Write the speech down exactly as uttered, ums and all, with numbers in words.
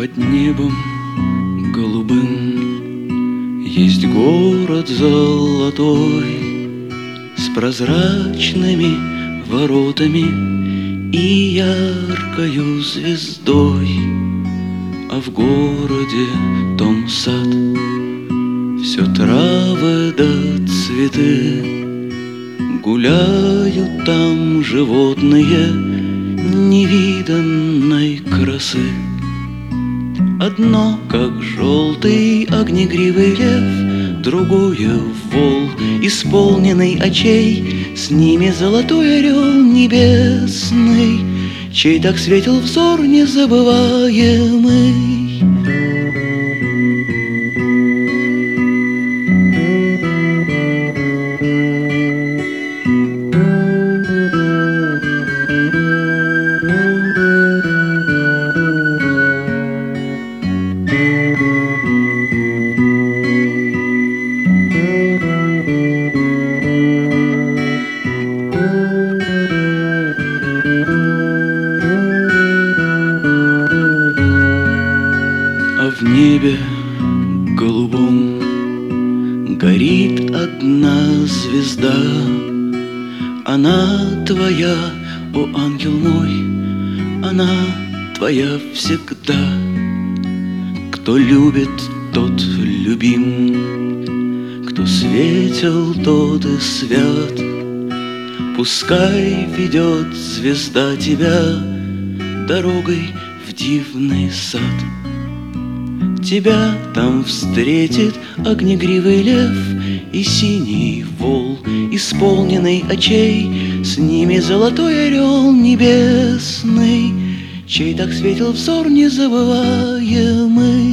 Под небом голубым есть город золотой с прозрачными воротами и яркою звездой, а в городе том сад, все травы да цветы, гуляют там животные невиданной красы. Одно, как желтый огнегривый лев, другое вол, исполненный очей, с ними золотой орел небесный, чей так светил взор незабываемый. В небе голубом горит одна звезда. Она твоя, о ангел мой, она твоя всегда. Кто любит, тот любим, кто светел, тот и свят. Пускай ведет звезда тебя дорогой в дивный сад. Тебя там встретит огнегривый лев и синий вол, исполненный очей, с ними золотой орел небесный, чей так светил взор незабываемый.